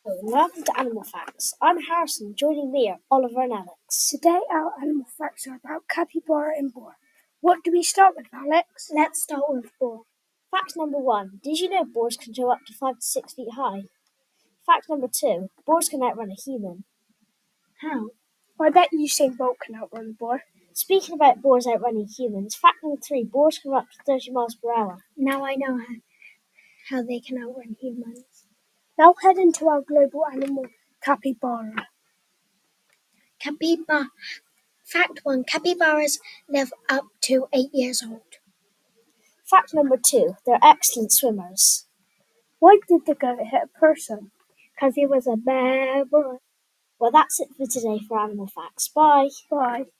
Welcome to Animal Facts. I'm Harrison. Joining me are Oliver and Alex. Today our animal facts are about capybara and boar. What do we start with, Alex? Let's start with boar. Fact number 1. Did you know boars can grow up to 5 to 6 feet high? Fact number 2. Boars can outrun a human. How? I bet Usain Bolt can outrun a boar. Speaking about boars outrunning humans, fact number 3. Boars can run up to 30 miles per hour. Now I know how they can outrun humans. Now head into our global animal, capybara. Fact 1. Capybaras live up to 8 years old. Fact number 2. They're excellent swimmers. Why did the goat hit a person? Because he was a bad boy. Well, that's it for today for Animal Facts. Bye. Bye.